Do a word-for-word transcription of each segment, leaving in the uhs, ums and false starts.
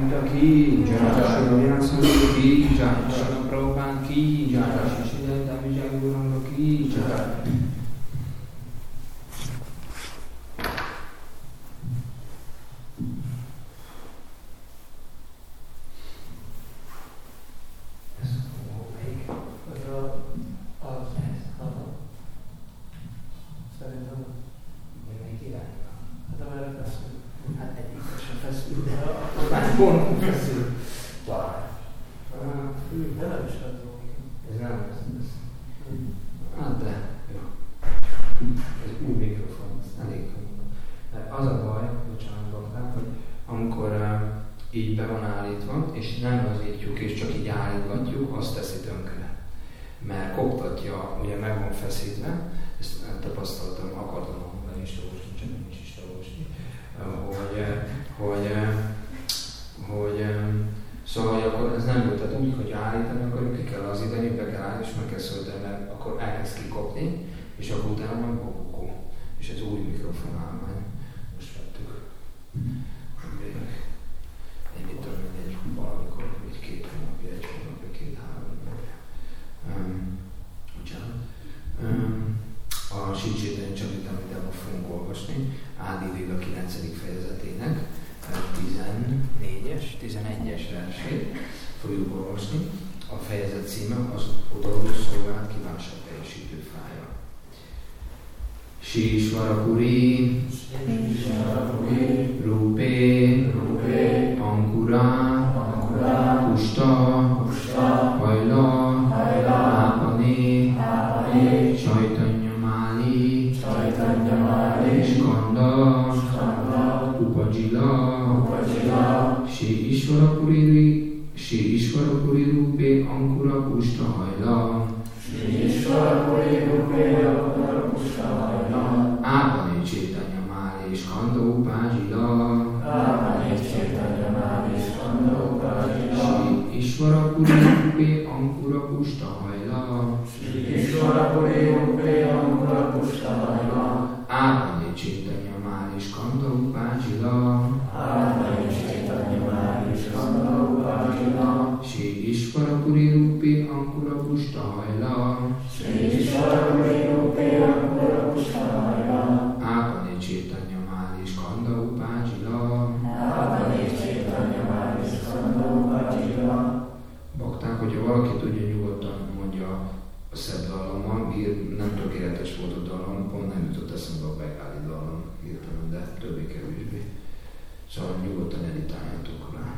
Nityananda ki, Jai Shri Vyasdev ki, Jai Shri Prabhupada ki, Jai Shri Chaitanya Jai Gauranga ki, Jai. Shishvarapuri, Rupe, Ankura, Pushta, Haila, Apane, Chaitanyamali, Skanda, Upajila, Shishvarapuri, Rupe, Ankura, Pushta, Haila, Ápane Chaitanyamali Skanda Upajila, Ishvarapuri Rupe Ankura Pushta Haila, Ápane Chaitanyamali Skanda Upajila, Shri Ishvarapuri Rupe Ankura Pushta Haila, Ápane Chaitanyamali Skanda Upajila. Bakták, hogyha valaki tudja, nyugodtan mondja a szebb dallammal, nem tökéletes volt a dallam, pont nem jutott eszembe a begáli dallam hirtelen, de többé-kevésbé. Szóval nyugodtan editáljátok rá.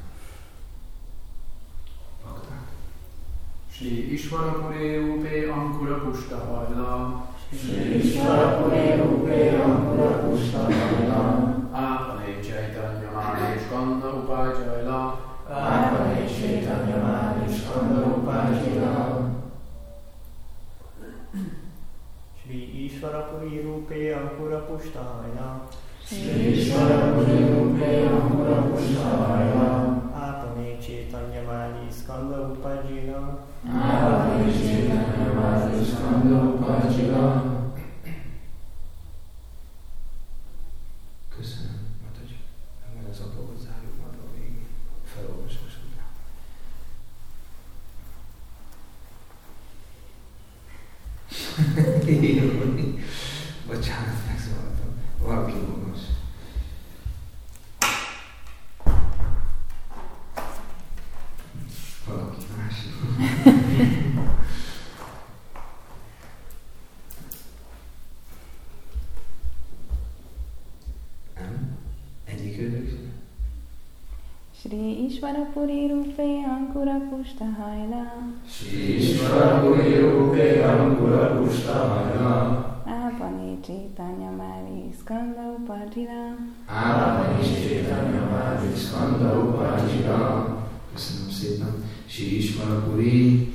Bakták. Shri Ishvarapuri Rupe Ankura Pushta Haila, Shri Ishvarapuri Rupe Ankura Pushta Haila, Ápane Chaitanyamali Skanda Upajila, Ápane Chaitanyamali Skanda Upajila. Shri Ishvarapuri Rupe Ankura Pushta Haila, Shri Ishvarapuri Rupe Ankura Pushta Haila, Ápane Chaitanyamali Skanda Upajila, Ápane Chaitanyamali Skanda Upajila. Köszönöm, mert hogy nem ez a dolgot zárjuk majd a végén, felolvasás után. Bocsánat, megszólaltam. Valaki magas. Valaki másik. Nem? Egyik őrök? Shri Ishvarapuri Rupe Ankura Pushta Haila, Shri Ishvarapuri Rupe Ankura Pushta Haila, Ápane Chaitanyamali Skanda Upajila, Ápane Chaitanyamali Skanda Upajila. Köszönöm szépen. Shri Ishvarapuri.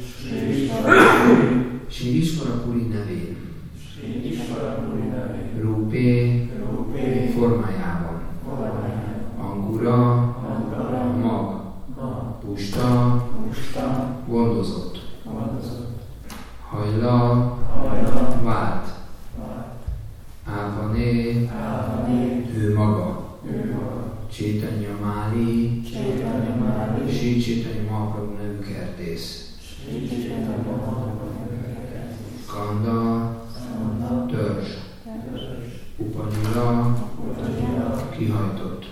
Shri Ishvarapuri nevén. Shri Ishvarapuri nevén. Rupé. Rupé. Formájában. Formájában. Angura. Angura. Mag. Mag. Pusta. Pusta. Gondozott. Gondozott. Hajla. Hajla. Vált. Vált. Ávané. Ávané. Ő maga. Ő maga. Chaitanyamali. Chaitanyamali. Sri Chaitanya Mahaprabhu nevű kertész. Kanda, törzs. Upanyula, kihajtott.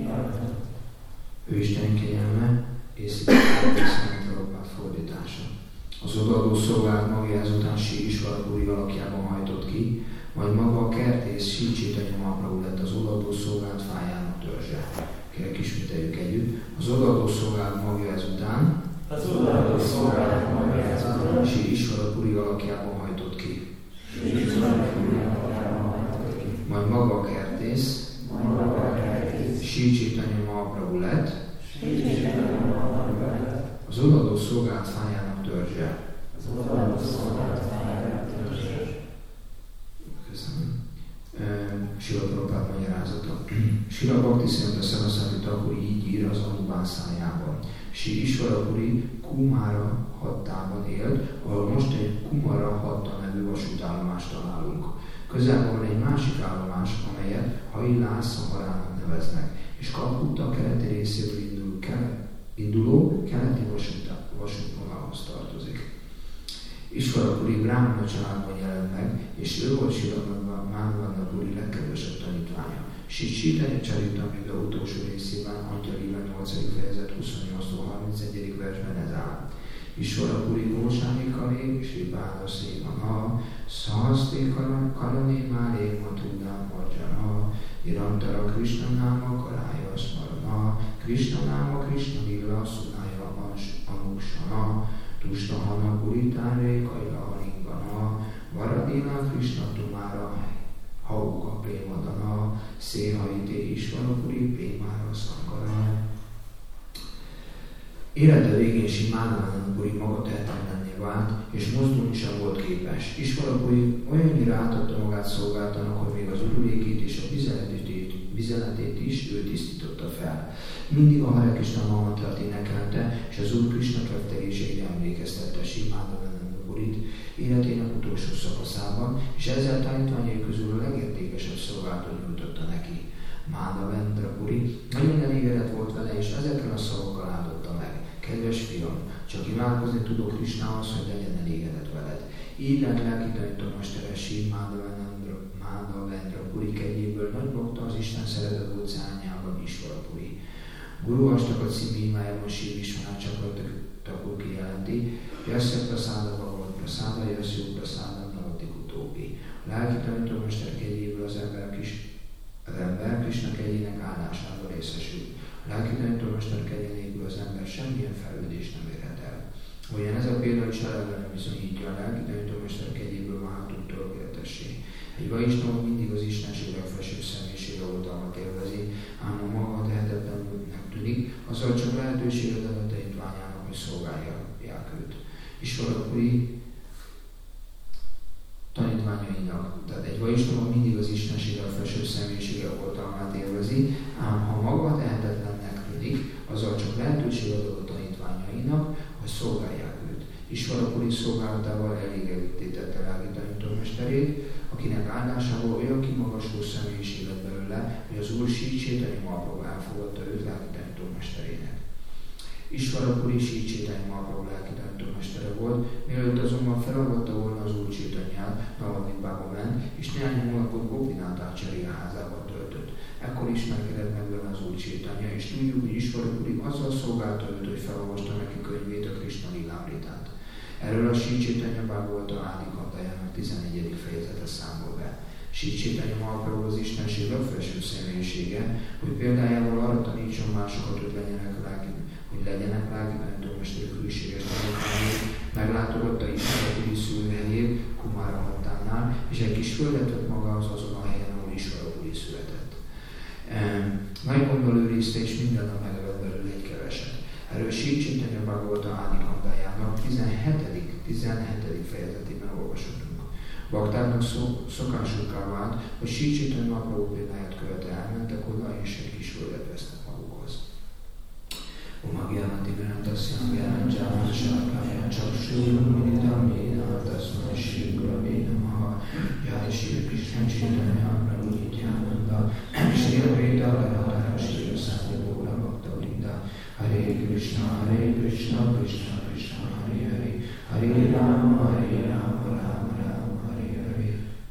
Ő Isten kegyelme és szintén fordítása. Az odaadó szolgálat magja ezután Sri Ishvarapuri alakjában hajtott ki, majd maga a kertész Sri Chaitanya Mahaprabhu lett az odaadó szolgálat fájának törzse. Kérlek, ismételjük együtt. Az odaadó szolgálat magja ezután Az odaadó szolgálat magja ezután Sri Ishvarapuri alakjában hajtott ki. Sri Ishvarapuri alakjában hajtott ki. Majd maga a kertész Majd maga a kertész Sri Chaitanya Mahaprabhu lett Sri Chaitanya Mahaprabhu lett az odaadó szolgálat fájának törzse. az odaadó szolgálat fájának törzse. Köszönöm. Srila Prabhupád magyarázata. Srila Bhaktisiddhanta Saraswati Thakur így ír az Anubászájában. Sri Ishvarapuri Kumara hattában élt, ahol most egy Kumara hatta nevű vasútállomást találunk. Közelben van egy másik állomás, amelyet Hailás Szaharának neveznek, és Kalkutta keleti részéből indul, kelet, induló keleti vasútvonalhoz tartozik. Ishvarapuri Brahmana családban jelent meg, és ő volt Srila Madhvanapuri legkedvesebb tanítványa. Sri Chaitanya Charitamrita utolsó részében, Angyaliva nyolcadik fejezet huszonnyolctól harmincegyedik versben ez áll. Ishvarapuri Gósáni Karé, Sri Bála Szévana, Szahaszté Karani Málé Matudán Marjana, Irantara Krishna Náma Karája Smarana, Krishna Náma Krishna Lila Szunája Anuksana, Tustahana Puritáré Kajla Lingana, Varadina Krishna Tumára Hauka Prémadana, Széhaité Ishvarapuri Prémára Szankara. Élete végén Sri Madhvanapuri maga tehetetlenné vált, és mozdulni sem volt képes. Ishvarapuri olyannyira átadta magát szolgáltanak, hogy még az ürülékét és a vizeletét, vizeletét is ő tisztította fel. Mindig a Hare Krishna mantrat énekelte, és az Úr Krishna ketteréseire emlékeztette Sri Madhvanapurit életének utolsó szakaszában, és ezzel tanítványai közül a legértékesebb szolgálatot nyújtotta neki. Madhvanapurit nagyon elégedett volt vele, és ezekkel a szavakkal áldotta meg. Kedves fiam, csak imádkozni tudok Krishnához, hogy legyen elégedett veled. Így lett lelki tanítómestere Sri Madhvanapuri kegyéből nagy bakta az Isten szeretet óceánjában Ishvarapuri. Guru Astaka című imájában Sri Vishwanath Chakravarti kijelenti, Yasya Prasada Bhagavat Prasada, Yasya Prasada Navati Kutópi. A lelki tanítómester kegyéből az ember kis az ember Krishna kegyének áldásával részesül. A lelki tanítómester kegye nélkül az ember semmilyen fejlődést nem érhet el. Olyan ez a példa is eleve bizonyítja, a lelki tanítómester kegyéből válhatunk tökéletessé. Egy vaisnava mindig az Istenség legfelsőbb személyisége oltalmat élvezi, ám a maga tehetetlennek tűnik, azzal csak lehetőséget ad a tanítványának, hogy szolgálják őt. Ishvarapuri tanítványainak, tehát egy vaisnava mindig az Istenség legfelsőbb személyisége oltalmát élvezi, ám ha maga tehetetlennek tűnik, azzal csak lehetőséget ad a tanítványainak, hogy szolgálják őt. Ishvarapuri szolgálatával elégedetté tette lelki tanítómesterét, akinek áldásából olyan kimagasló személyiség lett belőle, hogy az Úr Sri Chaitanya Mahaprabhu elfogadta őt lelki tanítómesterének. Ishvarapuri Sri Chaitanya Mahaprabhu lelki tanítómestere volt, mielőtt azonban felavatta volna az Úr Chaitanyát, Navadvipába ment, és néhány hónapot Gopinath Acharya házában töltött. Ekkor ismerkedett meg vele az Úr Chaitanya, és tudjuk, hogy Ishvarapuri azzal szolgálta őt, hogy felolvasta neki könyvét, a Krishna Lilamritát. Erről a Sri Chaitanya Bhagavata Ádi Kantájának tizennegyedik fejezete számol be. Sri Chaitanya Mahaprabhu az Istenség legfelsőbb személyisége, hogy példájával arra tanítson másokat, hogy legyenek lelki, hogy legyenek lelki tanítómesterek hűséges tanítványai, meglátogatta Ishvarapuri szülőhelyét Kumara hattánál, és egy kis földet vett magához azon a helyen, ahol Ishvarapuri született. Nagy gondol őrizte, és minden nap megevett belőle egy keveset. Erről Sri Chaitanya Bhagavata Ádi Kantájának tizenhetedik fejezetében olvashatunk. Baktáknak szokásukká vált, hogy Sri Chaitanya Mahaprabhu példáját követve elmentek oda, és egy kis földet vesznek magukhoz. Omagyanati Grantasya Gyananjana Sarkaya Chakshurumidam Yena Tasmai Shri Gurave Namaha Jai Shri Krishna Chaitanya Prabhu Nityananda Shri Advaita Gadadhara Shri Sati Gaura Bhakta Vrinda Hare Hare Krishna, Hare Krishna, Krishna Krishna, Hare Hare, Hare Rama, Hare Rama, Rama Rama, Hare Hare.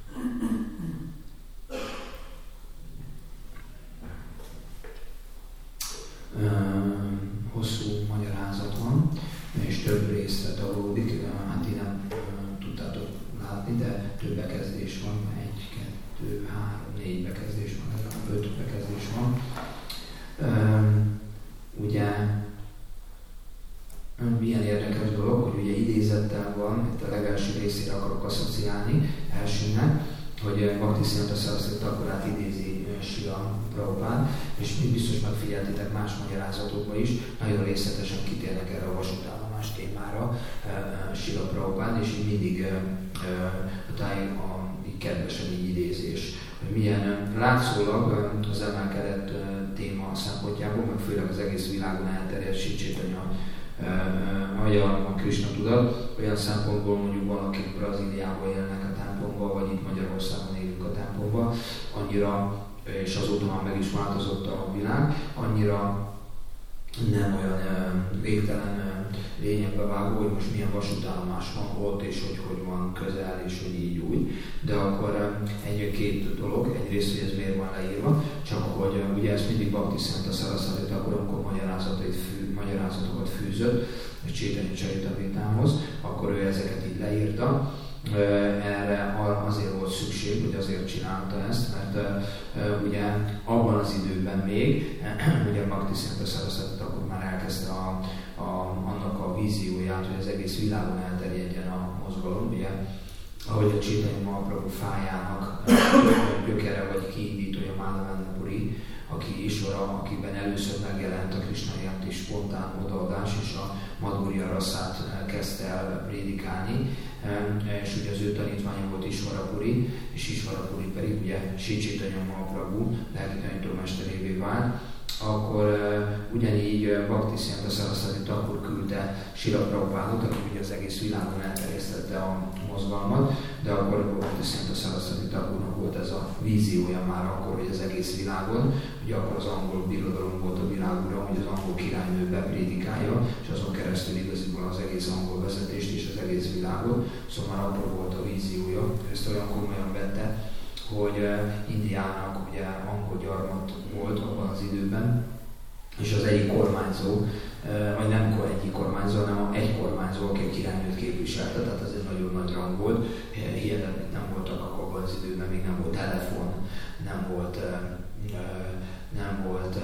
Hosszú magyarázat van, és több részre tagolódik, hát én nem tudtátok látni, de több bekezdés van, egy, kettő, három, négy bekezdés van, legalább öt bekezdés van. Ugye, milyen érdekes dolog, hogy ugye idézettel van, itt a legelső részére akarok asszociálni, elsőnek, hogy Bhaktisiddhanta Saraswati Thakurát idézi Srila Prabhupád, és mi biztos megfigyeltétek más magyarázatokban is, nagyon részletesen kitérnek erre a vasútállomás témára Srila Prabhupád, és így mindig táj a kedvesen így idézés. Hogy milyen látszólag az emelkedett téma szempontjából, meg főleg az egész világon elterjedt Sri Chaitanya a Krishna tudat, olyan szempontból mondjuk valakik Brazíliában élnek a templomban, vagy itt Magyarországon élünk a templomban, annyira, és azóta már meg is változott a világ, annyira nem olyan végtelen lényegbe vágó, hogy most milyen vasútállomás van ott, és hogy hogy van közel, és hogy így úgy. De akkor egy-két dolog, egyrészt, hogy ez miért van leírva, csak hogy ugye ezt mindig Bhaktisiddhanta Saraswati Thakur, amikor fű, magyarázatokat fűzött a Chaitanya Charitamritahoz, akkor ő ezeket így leírta. Erre azért volt szükség, hogy azért csinálta ezt, mert ugye abban az időben még, ugye Bhaktisiddhanta Saraswati Thakur már elkezdte a, a, annak a vízióját, hogy az egész világon elterjedjen a mozgalom, ugye, ahogy a Chaitanya Mahaprabhu fájának gyökere vagy kiindítója Madhavendra Puri, aki Isvara, akiben először megjelent a Krishna iránti spontán odaadás, és a Madhurya rasszát kezdte el prédikálni, és ugye az ő tanítványa volt Isvara Puri, és Isvara Puri pedig ugye Sri Chaitanya Mahaprabhu lelki tanítómesterévé vált, akkor uh, ugyanígy Bhaktisiddhanta Saraswati Thakur küldte Srila Prabhupádot, aki ugye az egész világon elterjesztette a mozgalmat, de akkor Bhaktisiddhanta Saraswati Thakurnak volt ez a víziója már akkor, hogy az egész világon, ugye akkor az angol birodalom volt a világura, hogy az angol királynő beprédikálja, és azon keresztül igaziból az egész angol vezetést és az egész világot, szóval már akkor volt a víziója, ezt olyan komolyan vette, hogy Indiának ugye angol gyarmat volt abban az időben, és az egyik kormányzó, vagy nem egyik kormányzó, hanem egy kormányzó, aki a királynőt képviselte, tehát ez egy nagyon nagy rang volt, hihetetlen nem voltak abban az időben, még nem volt telefon, nem volt, nem volt,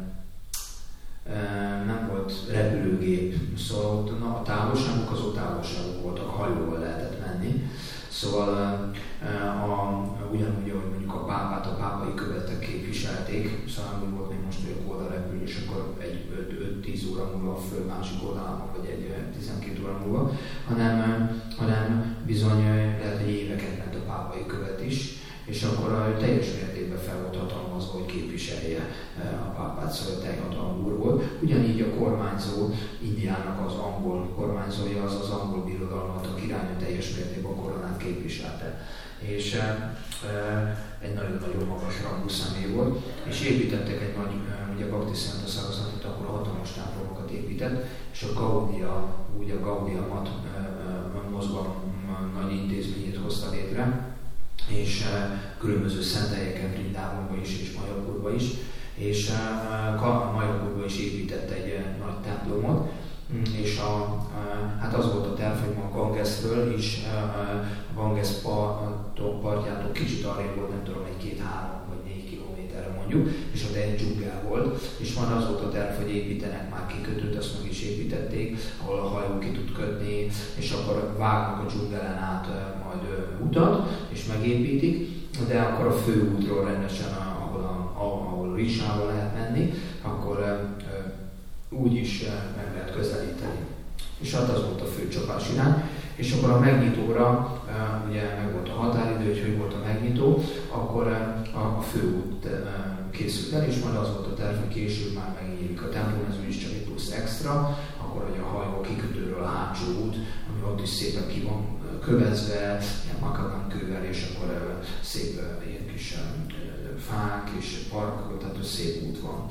nem volt repülőgép, szóval a távolságok azok távolságok voltak, hajóval lehetett menni. Szóval a, ugyanúgy, ahogy mondjuk a pápát, a pápai követek képviselték, szóval úgy volt még most, hogy a oldal repül, és akkor egy öt-tíz óra múlva a föld másik oldalán, vagy egy tizenkét óra múlva, hanem, hanem bizony lehet, hogy éveket ment a pápai követ is, és akkor teljes mértékben fel volt hatalmazva, hogy képviselje a pápát, szóval teljhatalmú úr volt. Ugyanígy a kormányzó, Indiának az angol kormányzója, az az angol birodalmat, a királynő teljes mértékben a koronát képviselte. És e, egy nagyon-nagyon magas rangú személy volt, és építettek egy nagy, ugye Bhaktisiddhanta Saraswati Thakur hatalmas templomokat épített, és a Gaudiya, ugye a Gaudiya Mat mozgalom nagy intézményét hozta létre, és uh, különböző szentelyeken, Vrindávonban is, és Mayapurban is, és uh, Mayapurban is épített egy uh, nagy templomot, és a, uh, hát az volt a terv, hogy ma Gangesről is, uh, a Ganges partjától kicsit arrébb volt, nem tudom, egy két-három vagy négy kilométerre mondjuk, és ott egy dzsungel volt, és van az volt a terv, hogy építenek már kikötőt, azt meg is építették, ahol a hajó ki tud kötni, és akkor vágnak a dzsungelen át uh, majd uh, utat, és megépítik, de akkor a főútról rendesen, ahol, a, ahol Risával lehet menni, akkor uh, úgy is uh, meg lehet közelíteni. És hát az volt a fő csapás irány. És akkor a megnyitóra, uh, ugye meg volt a határidő, hogy hogy volt a megnyitó, akkor uh, a, a főút uh, készült el, és majd az volt a terv, hogy később már megnyílik a templom, ez úgyis csak egy plusz extra, akkor hogy a hajó kikötőről a hátsó út, ami ott is szépen ki van kövezve, ilyen makadán kővel, és akkor uh, szép uh, ilyen kis uh, fák és parkok, tehát szép út van.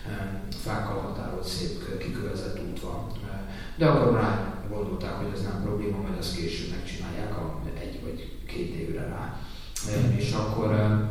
fákkal határolt szép kikövezett út van. De akkor rá gondolták, hogy ez nem probléma, majd azt később megcsinálják egy vagy két évre rá. És akkor,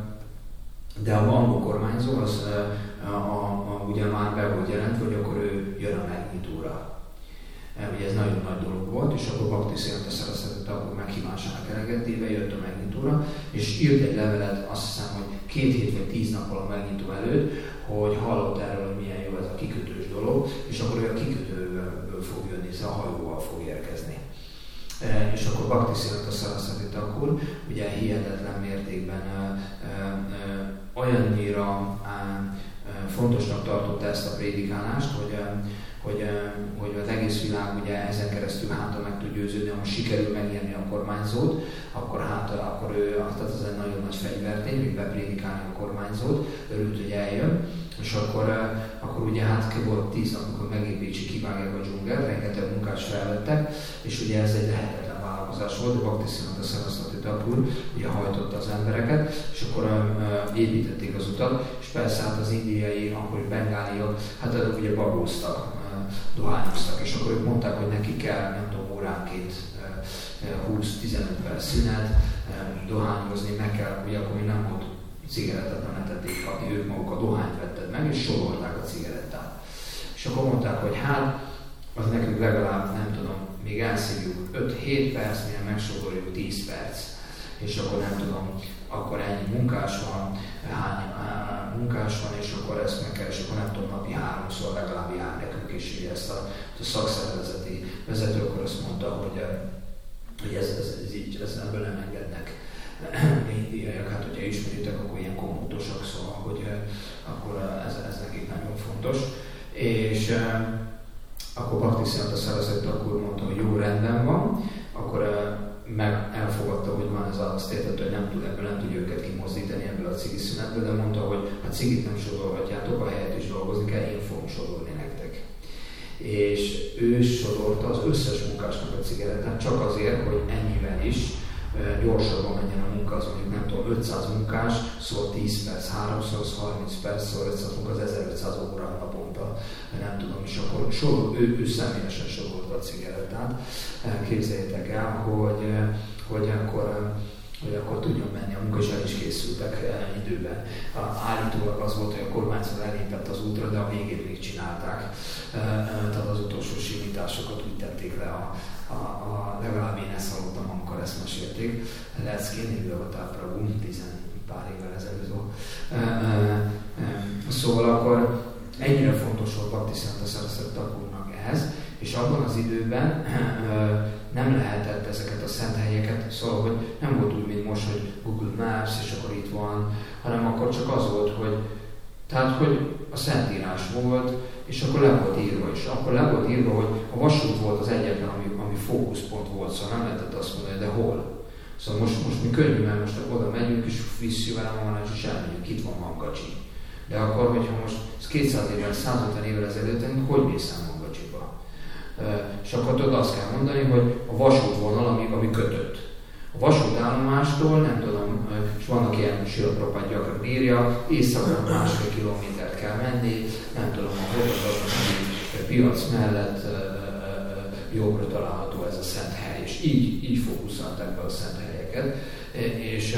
de a bambú kormányzó az a, a, a, ugye már be volt jelentve, hogy akkor ő jön a megnyitóra. Ugye ez nagyon nagy dolog volt, és akkor Bhaktisiddhanta Saraswati Thakur meghívásának eleget téve jött a megnyitóra, és írt egy levelet, azt hiszem, hogy két hét vagy tíz nappal a megnyitó előtt, hogy hallott erről, hogy milyen jó ez a kikötős dolog, és akkor ő a kikötőből fog jönni, szóval a hajóval fog érkezni. E, és akkor Bhaktisiddhanta Saraswati Thakur ugye hihetetlen mértékben e, e, olyannyira e, fontosnak tartotta ezt a prédikálást, hogy e, Hogy, hogy az egész világ ugye ezen keresztül hátra meg tud győződni, ha sikerül megnyerni a kormányzót, akkor hátra, akkor ő, tehát ez egy nagyon nagy fegyvertény, hogy beprédikálni a kormányzót, örült, hogy eljön, és akkor, akkor ugye hát volt tíz nap, amikor megépítsék, kivágják a dzsungelt, rengeteg munkás felvettek, és ugye ez egy lehetetlen vállalkozás volt, de Bhaktisiddhanta Saraswati Thakur ugye hajtotta az embereket, és akkor uh, építették az utat, és persze hát az indiai, akkor bengáliak, hát azok ugye babóztak, dohányoztak, és akkor ők mondták, hogy neki kell, nem tudom, óránként húsz-tizenöt perc szünet, dohányozni, meg kell, ugye akkor még nem volt cigarettát, nem lehetett kapni, ők maguk a dohányt vetted meg, és sorolták a cigarettát. És akkor mondták, hogy hát, az nekünk legalább, nem tudom, még elszívjuk öt-hét perc, mire megsoroljuk tíz perc. És akkor nem tudom, akkor ennyi munkás van, hány munkás van, és akkor ezt meg kell, és akkor nem tudom, napi háromszor legalább jár nekünk, és ugye ezt a, a szakszervezeti vezető akkor azt mondta, hogy, hogy ez, ez, ez így, ez ebből nem engednek indiaiak, hát hogyha ismeritek, akkor ilyen komótosak, szóval, hogy akkor ez, ez nekik nagyon fontos. És akkor Bhaktisiddhanta Saraswati Thakur mondta, hogy jó, rendben van, akkor meg elfogadta, hogy van ez azt értett, hogy nem tud ebből, nem tudja őket kimozdítani ebből a cigi szünetből, de mondta, hogy a cigit nem sodorhatjátok, a helyet is dolgozni kell, én fogom sodorni nektek. És ő sodorta az összes munkásnak a cigarettát, csak azért, hogy ennyivel is gyorsabban menjen a munka, az mondjuk nem tudom, ötszáz munkás, szóval tíz perc, háromszor, az harminc perc, szóval ötszáz munka, az ezerötszáz óra naponta, nem tudom, és akkor sorol, ő, ő személyesen sorolta a cigarettát. Képzeljétek el, hogy, hogy, akkor, hogy akkor tudjon menni a munka, és el is készültek időben. Állítólag az volt, hogy a kormányzó elépett az útra, de a végén még csinálták. Tehát az utolsó simításokat úgy tették le a A, a, legalább én ezt hallottam, amikor ezt mesélték. Let's get in Bhagavad Prabhu, tizen pár évvel ezelőtt. E, e, e, szóval akkor ennyire fontos volt Bhaktisiddhanta Saraswati Thakurnak ez, és abban az időben e, nem lehetett ezeket a szent helyeket, szóval hogy nem volt úgy, mint most, hogy Google Maps, és akkor itt van, hanem akkor csak az volt, hogy tehát, hogy a Szentírás volt, és akkor le volt írva is. Akkor le volt írva, hogy a vasút volt az egyetlen, ami, ami fókuszpont volt, szóval nem lehetett azt mondani, de hol. Szóval most, most mi könnyű, mert most oda megyünk, és visszük el a vonat, és elmegyünk, itt van Mangacsi. De akkor, hogyha most kétszáz évvel, százötven évvel ezelőtt, hogy mész el Mangacsiba? És akkor tudod azt kell mondani, hogy a vasútvonal, ami, ami kötött. A vasútállomástól, nem tudom, és vannak ilyen Srila gyakran írja, éjszakon másfél kilométert kell menni, nem tudom, a Hódazatlan piac mellett jobbra található ez a szent hely, és így, így fókuszálták be a szent helyeket. És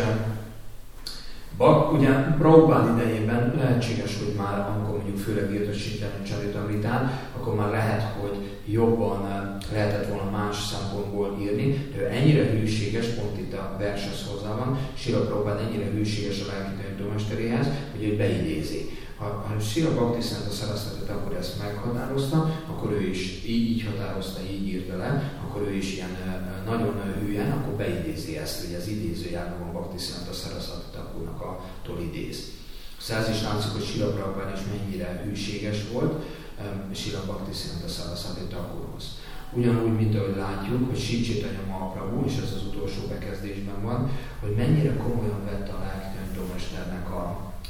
Bak, ugye Prabhupád idejében lehetséges, hogy már, amikor mondjuk főleg írt a Csaritamritán, akkor már lehet, hogy jobban lehetett volna más szempontból írni, de ő ennyire hűséges, pont itt a vershez hozzá van, Srila Prabhupád ennyire hűséges a lelki tanítómesteréhez, hogy ő beidézi. Ha, ha Srila Bhaktisiddhanta Saraswati Thakur ezt meghatározta, akkor ő is így, így határozta, így írta le, akkor ő is ilyen nagyon hülyen, akkor beidézi ezt, hogy az idézőjában van Bhaktisiddhanta Saraswati Thakurnak a tól idéz. Szóval ez is látszik, hogy Srila Prabhupád is mennyire hűséges volt Srila Bhaktisiddhanta Saraswati Thakurhoz. Ugyanúgy, mint ahogy látjuk, hogy Sri Chaitanya Mahaprabhu, és ez az utolsó bekezdésben van, hogy mennyire komolyan vette a lelki tanítómesternek a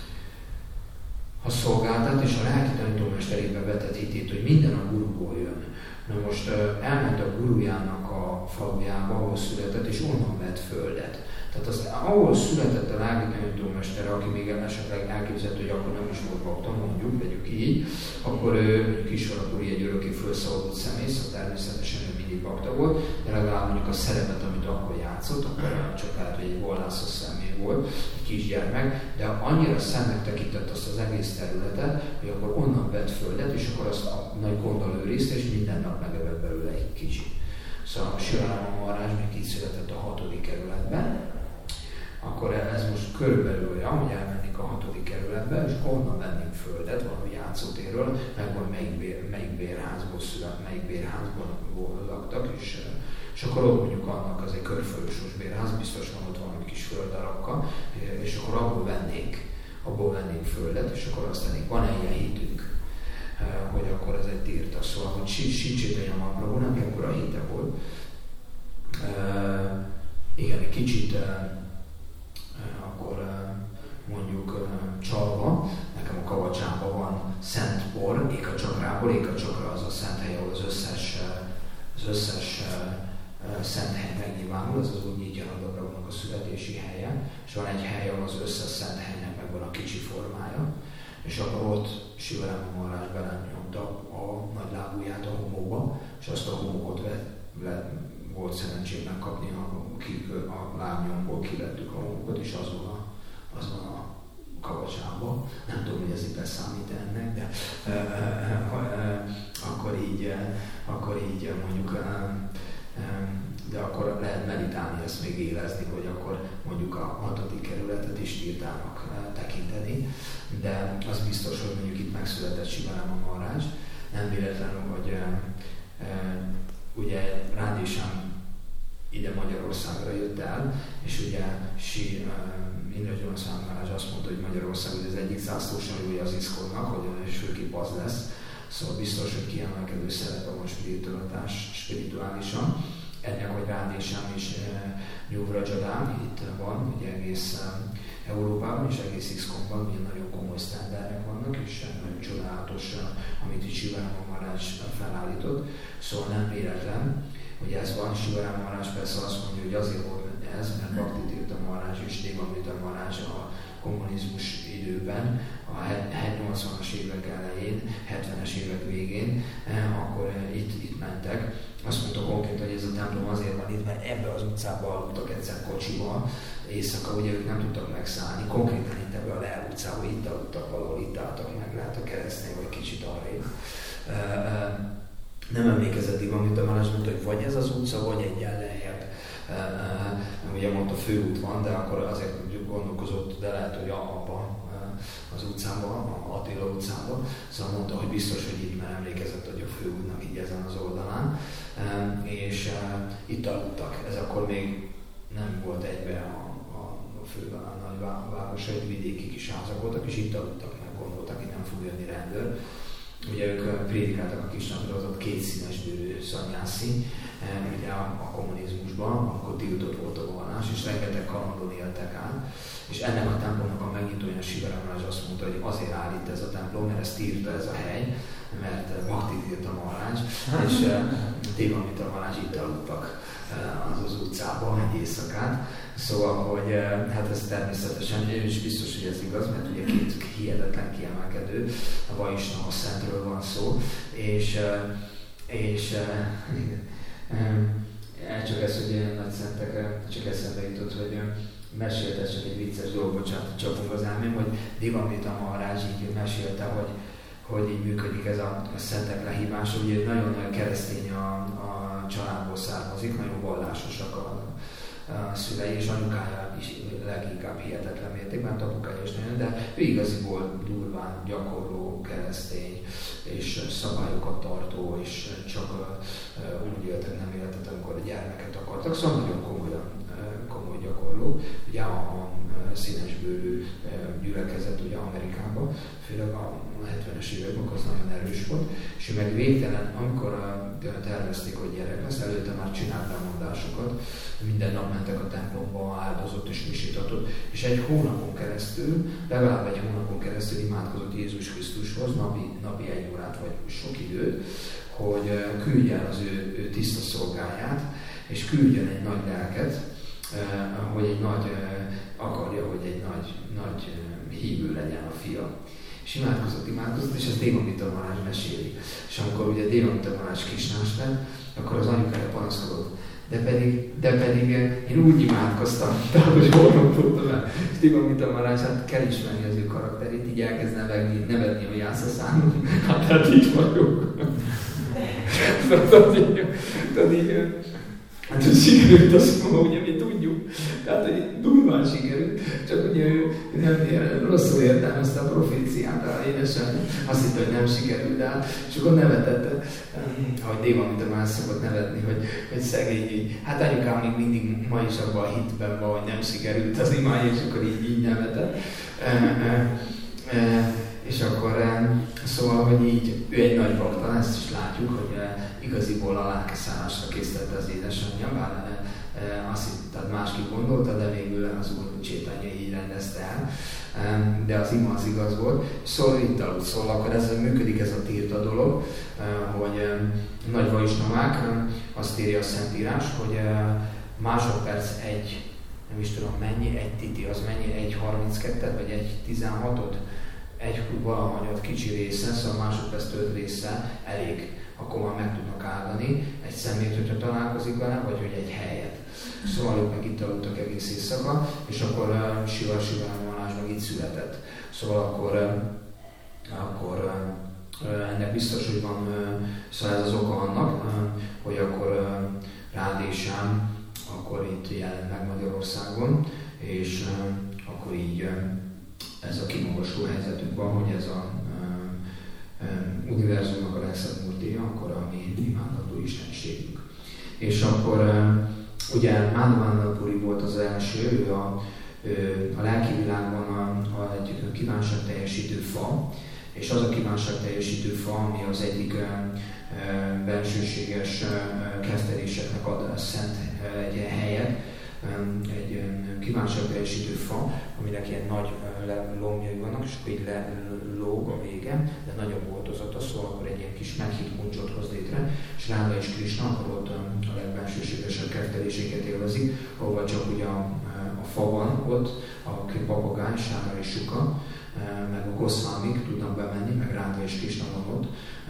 a szolgáltat, és a lelki tanítómesterébe vetett hitét, hogy minden a guruból jön. Na most elment a gurujának a falujába, ahol született, és onnan vett földet. Tehát az, ahol született a Lági tanítómestere, aki még esetleg elképzelhető, hogy akkor nem is volt bakta, mondjuk, vegyük így, akkor ő Kisvarapuri egy örökké felszabadult személy, szóval természetesen ő mindig bakta volt, de legalább mondjuk a szerepet, amit akkor játszott, akkor csak lehet, hogy egy vallászos személy volt, egy kisgyermek, de annyira szemnek tekintett azt az egész területet, hogy akkor onnan vett földet, és akkor azt a nagy gondol őrizte, és minden nap megevett belőle egy kicsit. Szóval a Sivaráma Maharaj még így született a hatodik kerületben, akkor ez most körülbelül olyan, hogy elmennénk a hatodik kerületbe, és onnan vennénk földet, valami játszótérről, meg van melyik, bér, melyik bérházból szület, melyik bérházban laktak, és, és akkor ott mondjuk annak az egy körfölösos bérház, biztos van ott valami kis földdarabka, és akkor abból vennénk, abból vennénk földet, és akkor azt tennénk, van-e ilyen hitünk, hogy akkor ez egy tilta. Szóval, hogy Sicsitanya Mahaprabhunak ekkora hite volt. Igen, egy kicsit akkor mondjuk csalva, nekem a Kavacsában van szent por, Éka Csakrából, Éka Csakra az a szent hely, ahol az összes, az összes szent hely megnyilvánul, ez az úgy Nityananda Prabhunak a születési helye, és van egy hely, ahol az összes szent helynek megvan a kicsi formája, és akkor ott Sivaráma Maharaj belenyomta a nagy lábujját a homokba, és azt a homokot vett, vett, volt szerencsém megkapni a, a lábnyomból, kivettük a homokot, és az van a, az van a Kavacsában. Nem tudom, hogy ez itt beszámít ennek, de e, e, e, akkor, így, akkor így mondjuk, e, e, de akkor lehet meditálni, ezt még érezni, hogy akkor mondjuk a hatodik kerületet is tiltának e, tekinteni, de az biztos, hogy mondjuk itt megszületett Sivaráma Maharaj, nem véletlenül, hogy e, e, ugye Rádésám ide Magyarországra jött el, és ugye si, Indrajona Swami Maharaj azt mondta, hogy Magyarország hogy az egyik zászlóshajója az iszkonnak, hogy olyan is főképp az lesz, szóval biztos, hogy kiemelkedő szerepe van spirituálisan. Ennek, hogy Rádésám is Nyuvrajadán itt van, ugye egész Európában és egész iszkonban, ugye nagyon komoly sztenderek vannak, és nagyon csodálatos, amit itt Sivaráma Maharaj felállított, szóval nem véletlen, hogy ez van. Sivaráma Maharaj persze azt mondja, hogy azért volt ez, mert Bhakti Tirtha Maharaj és Devamrita Maharaj a kommunizmus időben, a nyolcvanas évek elején, hetvenes évek végén, akkor itt, itt mentek. Azt mondta konkrétan, hogy ez a templom azért van itt, mert ebbe az utcába aludtak egyszer kocsival, éjszaka, ugye ők nem tudtak megszállni, konkrétan itt ebbe a Leher utcába, itt aludtak valahol, itt álltak meg, lehet a keresztény, vagy kicsit arrébb. Nem emlékezett Devamrita Maharaj, mondta, hogy vagy ez az utca, vagy egyen lejjebb. Ugye mondta, főút van, de akkor azért gondolkozott, de lehet, hogy abban az utcában, Attila utcában. Szóval mondta, hogy biztos, hogy itt már emlékezett, hogy a főútnak így ezen az oldalán. És itt aludtak. Ez akkor még nem volt egybe a, a, a fő a nagyváros, egy vidéki kis házak voltak, és itt aludtak, meg gondoltak, hogy nem fog jönni rendőr. Ugye ők prédikáltak a kisnapra, az ott két színes bőrű szanyászi, ugye a, a kommunizmusban, akkor tiltott volt a vallás, és rengeteg kalandon éltek át. És ennek a templomnak a megnyitója Sivaráma Maharaj azt mondta, hogy azért áll itt ez a templom, mert ezt írta ez a hely, mert Bhakti Tirtha Maharaj, és Devamrita Maharaj itt aludtak az az utcában egy éjszakát. Szóval, hogy hát ez természetesen, én is biztos, hogy ez igaz, mert ugye két hihetetlen kiemelkedő, a Vaisnava szentről van szó, és, és csak ez, hogy ilyen nagy szentek, csak eszembe jutott, hogy mesélte, ez csak egy vicces dolog, bocsánat, csapunk az elmém, hogy Devamrita Maharaj így mesélte, hogy, hogy így működik ez a, a szentek lehívása. Ugye nagyon keresztény a, a családból származik, nagyon vallásosak a, a szülei, és anyukája is leginkább hihetetlen mértékben, apukája is nagyon, de ő igaziból durván gyakorló keresztény, és szabályokat tartó, és csak uh, úgy éltek, nem életet, amikor a gyermeket akartak, szóval nagyon komolyan, uh, komoly gyakorló. Ugye a, a színesbőrű uh, gyülekezet ugye Amerikában, főleg a hetvenes években, az nagyon erős volt, és meg végtelen, amikor uh, tervezték, hogy gyerek lesz, előtte már csinált bemondásokat, minden nap mentek a templomba, áldozott és misítatott, és egy hónapon keresztül, legalább egy hónapon keresztül imádkozott Jézus Krisztushoz, napi, napi egy órát vagy sok időt, hogy küldje el az ő, ő tiszta szolgáját, és küldjön egy nagy lelket, hogy egy nagy, akarja, hogy egy nagy, nagy hívő legyen a fia. És imádkozott, imádkozott, és ezt Devamrita Maharaj meséli. És amikor ugye Devamrita Maharaj Krisnás lett, akkor az anyukája panaszkodott. De pedig, de pedig én úgy imádkoztam, tehát hogy holnap voltam el. És Devamrita Maharaj, hát kell ismerni az ő karakterét, így elkezd nevedni, nevedni a jászaszánunk. Hát tehát így vagyok. Tehát így, tehát így, hát hogy sikerült, azt mondom, ugye mi tudjuk. Tehát, hogy durván sikerült, csak ugye ő nem ér, rosszul értelmezte a proféciát, édesen azt hitte, hogy nem sikerült, de hát, és akkor nevetett, ahogy Devamrita már szokott nevetni, hogy, hogy szegény így, hát anyukám még mindig ma is abban a hitben van, hogy nem sikerült az imája, és akkor így, így nevetett. E, e, e, és akkor, szóval, hogy így ő egy nagy bakta, ezt is látjuk, hogy igaziból a lelkiszállásra készítette az édesanyja, bár azt hitt, tehát másképp gondolta, de végül az Úr Csétanya így rendezte el. De az ima az igaz volt. Szóval itt aludt, szóval akkor ez működik ez a tilta dolog, hogy nagy vajsnavák, azt írja a Szentírás, hogy másodperc egy, nem is tudom mennyi, egy titi, az mennyi, egy harminckettő vagy egy tizenhatot, egy valahanyat kicsi része, szóval másodperc több része elég, akkor már meg tudnak áldani egy szemét, hogyha találkozik vele, vagy hogy egy helyet. Szóval ők meg itt aludtak egész éjszaka, és akkor uh, Siva Sivarán meg itt született. Szóval akkor, uh, akkor uh, ennek biztos, hogy van, uh, szóval ez az oka annak, uh, hogy akkor uh, Rádésám akkor itt jelent meg Magyarországon, és uh, akkor így uh, ez a kimagasló helyzetünk van, hogy ez a uh, uh, univerzumnak a legszebb murtija, akkor a mi imádható istenségünk. És akkor uh, ugye Madhavendra Puri volt az első, ő a, a lelki világban a, a, egy kívánság teljesítő fa, és az a kívánság teljesítő fa, ami az egyik ö, ö, bensőséges ö, kezdeléseknek ad a szent ö, egy helyet, ö, egy ö, kívánság teljesítő fa, aminek ilyen nagy ö, lombjai vannak, és akkor így lelóg a vége, de nagyobb voltozata, szóval akkor egy ilyen kis meghitt kuncsot hoz létre, és Ráda és Krisna akkor ott a legbensőségesebb ketteléseket élvezik, ahol csak ugye a, a fa van ott, a papagáj, Sára és Suka, meg a Goszvámik tudnak bemenni, meg Ráda és Krisna van ott.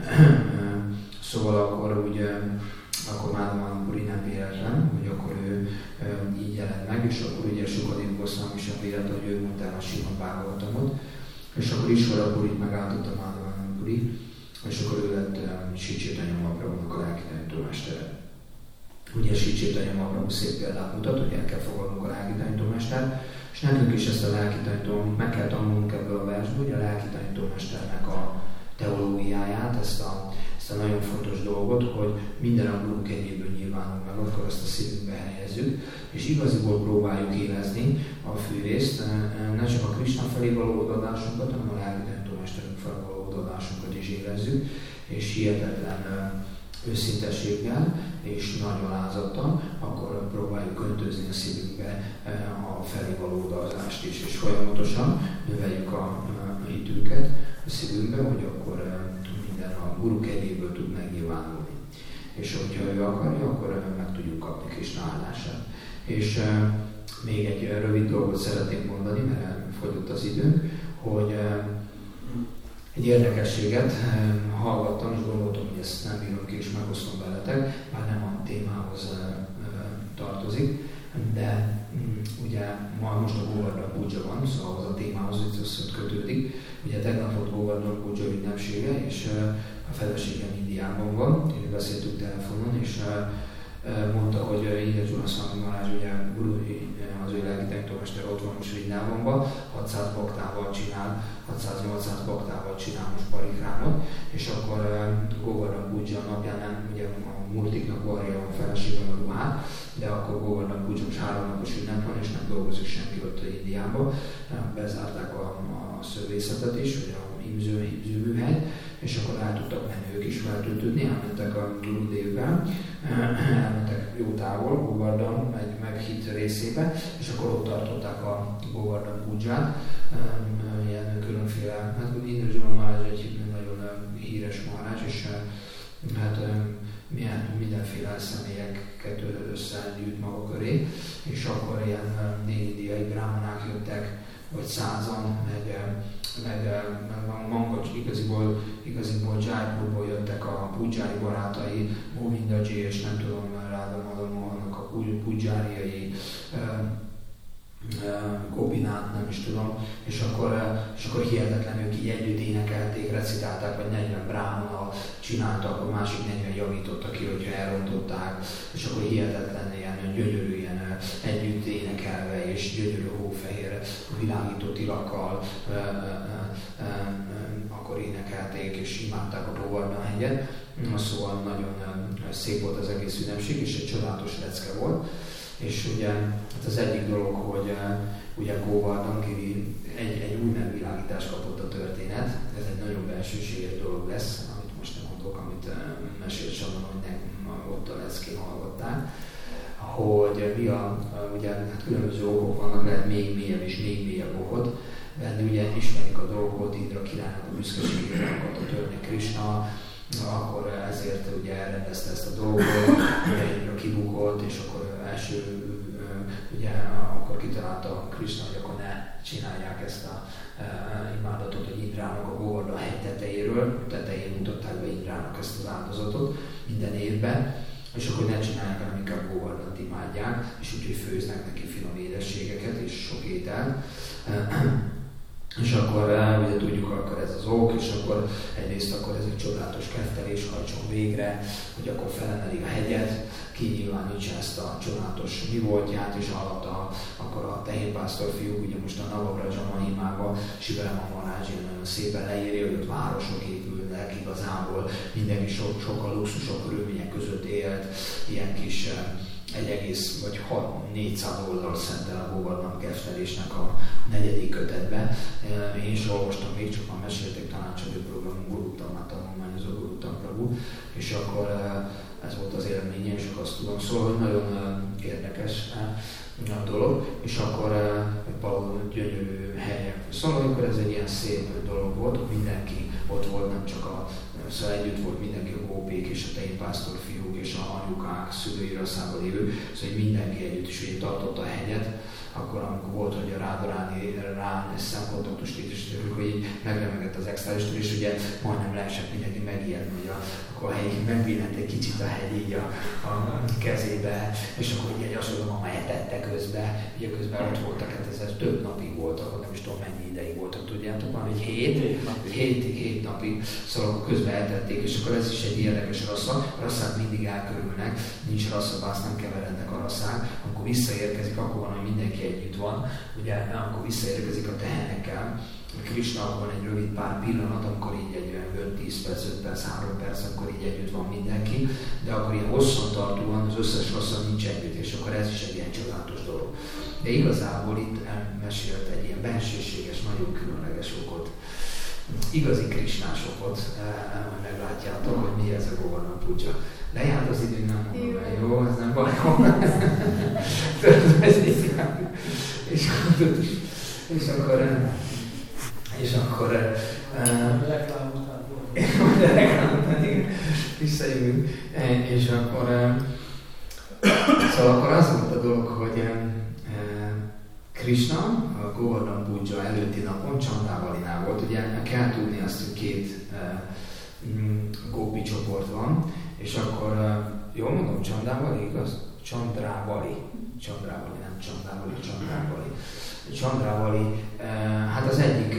Szóval akkor ugye, akkor Madhavendra Puri nem véletlen, hogy akkor ő így jelent meg, és akkor ugye Sukadev Goszvámi sem véletlen, hogy ő mondta el a Srimad Bhagavatamot, és akkor Ishvara Purit megáldotta Madhavendra Puri, és akkor ő lett uh, Sri Chaitanya Mahaprabhunak a lelkitanító-mestere. Ugye Sri Chaitanya Mahaprabhu szép példát mutat, hogy el kell fogadnunk a lelkitanító-mestert, és nekünk is ezt a lelkitanító, meg kell tanulnunk ebből a versből, hogy a lelkitanító-mesternek a teológiáját, ezt a, ezt a nagyon fontos dolgot, hogy minden a Guru kegyéből nyilvánul meg, akkor azt a szívünkbe helyezzük, és igaziból próbáljuk érezni a fűrészt, ne csak a Krisna felé való odadásunkat, hanem a lelkitanító-mesterünk felé való odadásunkat is érezzük, és hihetetlen őszintességgel és nagy alázattal, akkor próbáljuk öntözni a szívünkbe a felé való odadást is, és folyamatosan növeljük a, a hitünket a szívünkbe, hogy akkor minden a Guru kegyéből tud megnyilvánulni. És hogyha ő akarja, akkor meg tudjuk kapni Krisna áldását. És uh, még egy rövid dolgot szeretnék mondani, mert fogyott az időnk, hogy uh, egy érdekességet uh, hallgattam, és gondoltam, hogy ezt nem bírom ki, és megosztom veletek, bár nem a témához uh, uh, tartozik, de um, ugye ma most a Govardhan Puja van, szóval az a témához viszont kötődik. Ugye tegnap volt Govardhan Puja ünnepsége, és uh, a feleségem Indiában van, és beszéltük telefonon, és uh, mondta, hogy Indra Dzsunaszvámi Maharaj, ugye az ő lelkitanító-mester ott van most Vrindávonban, hatszáz baktával csinál, hatszáz-nyolcszáz baktával csinál most parikrámot, és akkor Govardhan Puja napján nem, ugye a multiknak varja a feleségem a ruhát, de akkor Govardhan Puja most három napos ünnep van, és nem dolgozik senki ott Indiában. Bezárták a, a szövészetet is, vagy a hímző, hímzőműhelyt, és akkor el tudtak menni ők is feltöltődni, elmentek a Gurudevvel, elmentek jó távol, Govardhan, meg, meg hit részébe, és akkor ott tartották a Govardhan Puját, ilyen különféle, hát Indra Dzsunaszvámi Maharaj egy nagyon híres Maharaj, és hát mindenféle különféle személyeket összegyűjt maga köré, és akkor ilyen dél-indiai brámanák jöttek, vagy százan, meg, meg, meg Mangocs, igaziból, igaziból Jaipurból jöttek a Pujjari barátai, Govindaji, és nem tudom, Ráda Madamóhannak a Pujjariai, Gopinát, nem is tudom, és akkor, és akkor hihetetlen, ők így együtt énekelték, recitálták, vagy negyven brámana csináltak, a másik negyven javította ki, hogyha elrontották, és akkor hihetetlen ilyen gyönyörű, ilyen együtt énekelve, és gyönyörű hófehér világító tilakkal akkor énekelték, és imádták a Govardhan hegyet. Szóval nagyon szép volt az egész ünnepség, és egy csodálatos lecke volt. És ugye hát az egyik dolog, hogy uh, ugye Govardhan Giri egy, egy új megvilágítást kapott a történet. Ez egy nagyon belsőséges dolog lesz, amit most nem mondok, amit uh, mesélt Saban, hogy nem ott a leckén hallgatták. Hogy mi a, uh, ugye hát különböző okok vannak, lehet még mélyebb és még mélyebb okot. De ugye ismerik a dolgot, Indra királynak a büszkeségét nem akarta törni Krishna, akkor ezért ugye elrendezte ezt a dolgot, ugye Indra kibukott, és akkor első, ugye akkor kitalálta Krishna, hogy akkor ne csinálják ezt a imádatot, hogy Indrának a Govardhan hegy tetejéről, tetején mutatták be Indrának ezt az áldozatot minden évben, és akkor ne csinálják, hanem inkább Govardhant imádják, és úgyhogy főznek neki finom édességeket és sok ételt. És akkor ugye tudjuk, akkor ez az ok, és akkor egyrészt akkor ez egy csodálatos kettelés hajtson végre, hogy akkor felemelik a hegyet, kinyilvánítsa ezt a csodálatos mi voltját, és alatta akkor a tehénpásztor fiúk, ugye most a Navabraja Mahimában Sivarama Maharaj nagyon szépen leírja, hogy ott városok épülnek, igazából mindenki sok, sokkal luxusok körülmények között élt, ilyen kis egy egész vagy négyszáz oldal szentel a Govardhan kettelésnek a negyedik kötetbe. Én is olvastam, még csak már mesélték tanácsadó programunk, Guru Uttama tanulmányozó Guru Uttama Prabhu, és akkor ez volt az élménye, és akkor azt tudom, szóval, hogy nagyon érdekes a dolog, és akkor valahol gyönyörű helyek. Szóval, amikor ez egy ilyen szép dolog volt, mindenki ott volt, nem csak a, szóval együtt volt mindenki, a gópék és a tehénpásztor fiúk és a anyukák, szülői rasszában élők, szóval mindenki együtt is ugye tartotta a hegyet. Akkor, amikor volt, hogy a Radharani rá szemkontaktust létesítettük, hogy így megremegett az extázistől, és ugye majdnem leesett mindenki megijedni, hogy a, akkor a helyig megbillent egy kicsit a hegy így a, a kezébe, és akkor ugye egy asszonyom, amely etette közben, ugye közben ott voltak, hát ez, ez több napig voltak, nem is tudom mennyi ideig voltak, tudjátok, van egy hét, hét, hét napig, szóval akkor közben etették, és akkor ez is egy érdekes rassza, a rasszák mindig elkörülnek, nincs rasszabász, nem keverednek a rasszák, amikor visszaérkezik, akkor van, hogy mindenki együtt van, ugye akkor visszaérkezik a tehenekkel. Krishna van egy rövid pár pillanat, amikor így egy öt-tíz perc, öt perc, három perc, amikor így együtt van mindenki, de akkor ilyen hosszantartóan az összes rassza nincs együtt, és akkor ez is egy ilyen csodálatos dolog. De igazából itt elmesélt egy ilyen bensőséges, nagyon különleges okot, igazi krisnás okot, meglátjátok, hogy mi ez a Govardhan Puja. Lejárt az idő, nem mondom el, jó, ez nem baj, jó. és, és akkor, és akkor, a reklám után volt. A reklám után, igen, visszajövünk, és akkor, szóval akkor az volt a dolog, hogy Krishna a Govardhan Puja előtti napon Chandrávalinál volt, ugye kell tudni azt, hogy két gópi csoport van, és akkor, jól mondom, Chandravali, igaz? Chandravali. Chandravali, nem Chandravali, Chandravali. Chandravali, hát az egyik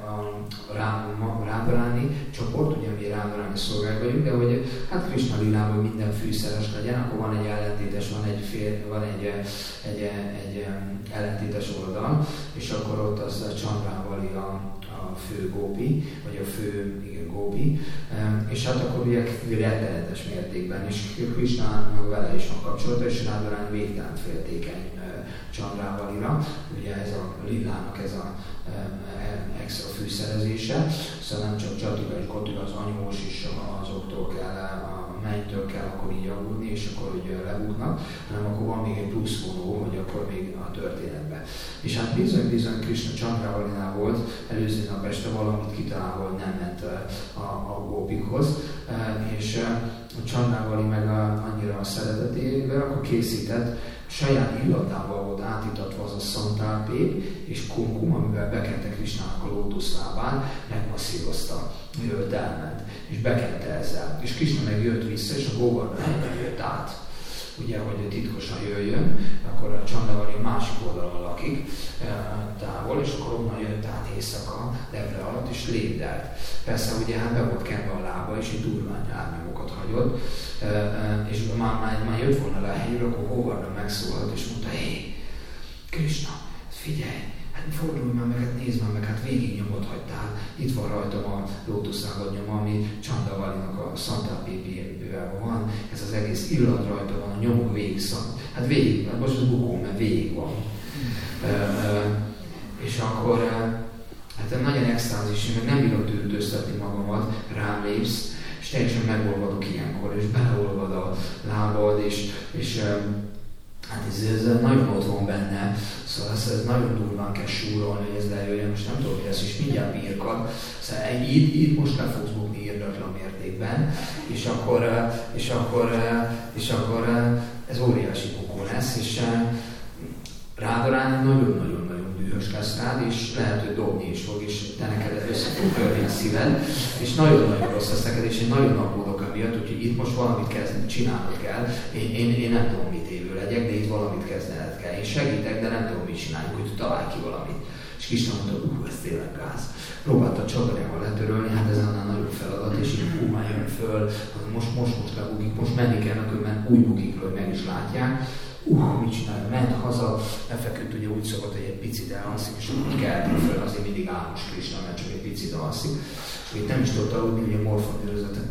a Radharani csoport, ugye mi Radharani szolgák vagyunk, de hogy hát Krishna lilában minden fűszeres legyen, akkor van egy ellentétes, van egy, fél, van egy, egy, egy, egy ellentétes oldal, és akkor ott az a Chandravali a, a fő gópi, vagy a fő, igen, gópi, és hát akkor ugye rettenetes mértékben, és Krishna vele is van kapcsolata, és Radharani végtelen féltékeny Chandrávalira, ugye ez a lillának ez a e, extra fűszerezése, szóval nem csak Csatiga és Gotiga, az anyós is azoktól kell, a mennytől kell akkor így aggódni, és akkor ugye lebuknak, hanem akkor van még egy plusz vonó, hogy akkor még a történetben. És hát bizony-bizony Krishna Chandrávalinál volt, előző nap este valamit kitalálva, hogy nem ment a, a gópikhoz, és, a Csandávali meg a, annyira a szeretetével, akkor készített, saját illatával volt átítatva az a szantálpép és kumkum, amivel bekente Krisnának a lótuszlábán, megmasszírozta, mielőtt elment, és bekente ezzel. És Krisna meg jött vissza, és a Govardhan jött át. Ugye, hogy titkosan jöjjön, akkor a Csandávali a másik oldalon lakik, távol, és akkor onnan jött át éjszaka, lebre alatt, és lépdelt. Persze ugye hát be volt kenve a lába, és így durván árnyomokat hagyott, és már, már, már jött volna le a helyről, akkor Govardhan megszólalt, és mondta, hé, Krisna, figyelj, hát fordulj már meg, hát nézd már meg, hát végig nyomot hagytál. Itt van rajtam a lótuszlábad nyoma, ami Csandavalinak a szantálpépével van, ez az egész illat rajta van, a nyomok végig szant. Hát végig, hát most az bukó, mert végig van. Mm. Uh, uh, és akkor, uh, hát nagyon extázis, én meg nem bírok tűrtőztetni magamat, rám lépsz, és teljesen megolvadok ilyenkor, és beleolvad a lábad, és, és um, hát ez, ez nagyon ott van benne, szóval ez, ez nagyon durván kell súrolni, hogy ez lejöjjön, most nem tudom, hogy ez is mindjárt birkad. Szóval így, így most le fogsz bukni irdatlan mértékben, és akkor, és akkor, és akkor ez óriási bukó lesz, és rádarálni nagyon-nagyon-nagyon dühös lesz rád, és lehet, hogy dobni is fog, és te neked össze fog törni a szíved, és nagyon-nagyon rossz lesz neked, és én nagyon aggódok amiatt, úgyhogy itt most valamit kezdeni, csinálnod kell. Én, én, én nem tudom, mit évő legyek, de itt valamit kezdened kell. Én segítek, de nem tudom, mit csináljuk, hogy találj ki valamit. És Krisna mondta, hú, ez tényleg gáz. Próbálta csavarjával letörölni, hát ez annál nagyobb feladat, és így hú, már jön föl, most, most, most lebukik, most menni kell, mert úgy bukik, hogy meg is látják. Uh, mit csinálja? Ment haza, lefeküdt, ugye úgy szokott, hogy egy picit elhanszik, és úgy keltünk föl, azért mindig álmos Krisna, mert csak egy picit alszik. És itt nem is tudott aludni, ugye morfonőrözetet,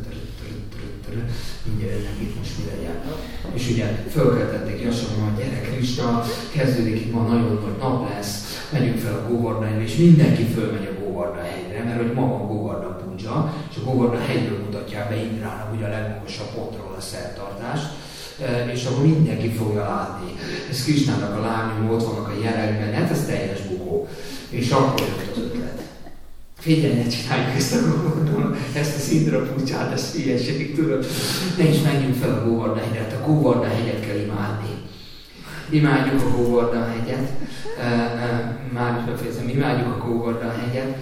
mindjárt ennek itt most mi legyen. És ugye fölkeltették Jasona, hogy gyere Krisna, kezdődik itt ma nagyon nagy nap lesz, megyünk fel a Govardhanra, és mindenki fölmegy a Govardhan hegyre, mert hogy ma van Govardhan Puja, és a Govardhan hegyről mutatják be Indrának, ugye a legmagasabb pontról a szertartást. És akkor mindenki fogja látni. Ez Krisnának a lábnyom, ott vannak a jelekben, hát ez teljes bukó. És akkor jött az ötlet. Figyelj, ne csináljuk ezt a Govardhan, ezt a Szindra Pucsát, ezt hülyeség, tudod. Ne is menjünk fel a Govardhan hegyet, a Govardhan hegyet kell imádni. Imádjuk a Govardhan hegyet. Már is befejezem, imádjuk a Govardhan hegyet.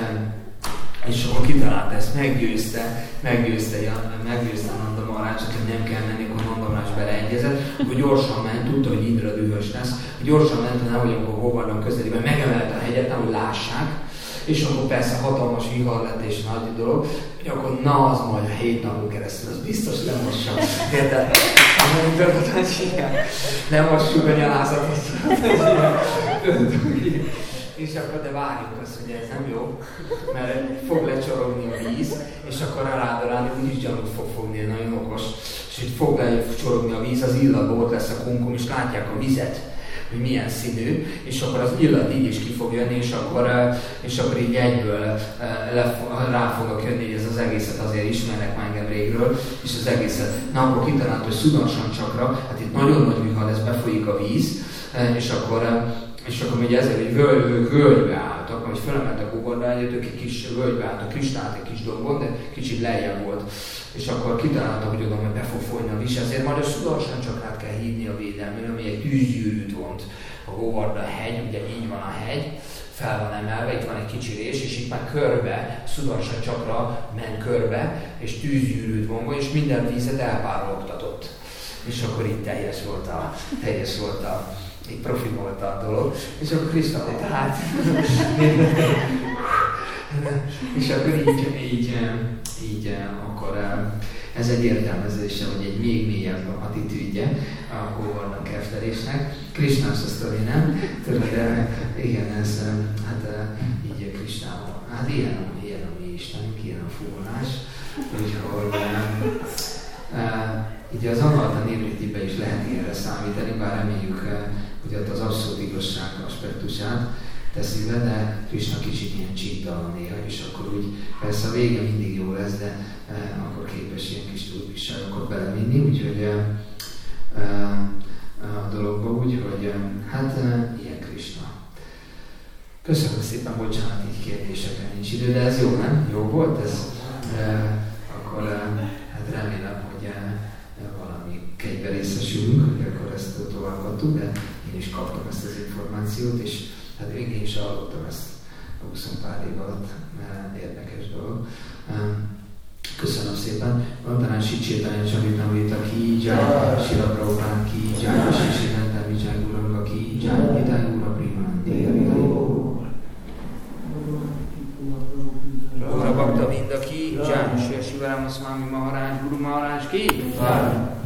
És akkor kitalálta ezt, meggyőzte, meggyőzte, meggyőzte Nanda Maharajot, hogy nem kell menni, akkor Nanda Maharaj beleegyezett, akkor gyorsan ment, tudta, hogy Indra dühös lesz, gyorsan ment, hogy nehogy akkor Govardhan közelében megemelte a hegyet, nehogy lássák, és akkor persze hatalmas vihar lett és nagy dolog, hogy akkor na, az majd a hét napon keresztül, az biztos lemossa. Érted? Lemossuk a nyalázatot. És akkor de várjuk azt, hogy ez nem jó, mert fog lecsorogni a víz, és akkor rádarálni, úgyis gyanút fog fogni, nagyon okos, és így fog lecsorogni a víz, az illatból ott lesz a kumkum, és látják a vizet, hogy milyen színű, és akkor az illat így is ki fog jönni, és akkor, és akkor így egyből rá fogok jönni, hogy ez az egészet azért ismernek már engem régről, és az egészet, na akkor kitalált, hogy Sudarshan Chakra, hát itt nagyon nagy vihar lesz, befolyik a víz, és akkor És akkor ugye ezért egy völgy, völgybe álltak, hogy felemeltek a Govardhan hegyet, egy kis völgybe álltak, Krisnát egy kis dombon, de kicsit lejjebb volt. És akkor kitaláltak, hogy oda majd be fog folyni a víz, ezért majd a Sudarshan Chakrát kell hívni a védelmére, ami egy tűzgyűrűt vont. A Govardhan hegy, ugye így van a hegy, fel van emelve, itt van egy kicsi rés, és itt már körbe, Sudarshan Chakra ment körbe, és tűzgyűrűt vonva, és minden vízet elpárologtatott. És akkor itt teljes volt a, teljes volt a így profi volt a dolog, és akkor Krisna ott hát, és akkor így, így, így akkor ez egy értelmezése, vagy egy még mélyebb attitűdje a Govardhan keftelésnek. Krisnász a sztori, nem? Tudod, igen, ez, hát így Krisnával. Hát ilyen, ilyen a mi Istenünk, ilyen a fúrás, úgyhogy így az Anarta Nirvitibe is lehet ilyenre számítani, bár reméljük, hogy ott az abszolút igazság aspektusát teszi be, de Krisna kicsit ilyen csíptalan néha, és akkor úgy, persze a vége mindig jó lesz, de eh, akkor képes ilyen kis túlviságokat belevinni, úgyhogy eh, eh, a dologba úgy, hogy eh, hát eh, ilyen Krisna. Köszönöm szépen, bocsánat, így kérdésekre nincs idő, de ez jó, nem? Jó volt ez? Eh, akkor eh, hát remélem, hogy hogy valami kegybe részesülünk, hogy akkor ezt továbbadtuk, de én is kaptam ezt az információt, és hát én is hallottam ezt a húsz pár év alatt, érdekes dolog. Köszönöm szépen. Mondanám Sicsétányi Csamitán Vita ki, Jai, Sila Prabhupád ki, Jai, Sicsétányi Vicsák Uranga ki, Jai, Vidai Ura Primánti, Ura Bhakta Vinda ki, Jai, Sri Sivarama Swami Maharaj, Guru Maharaj ki,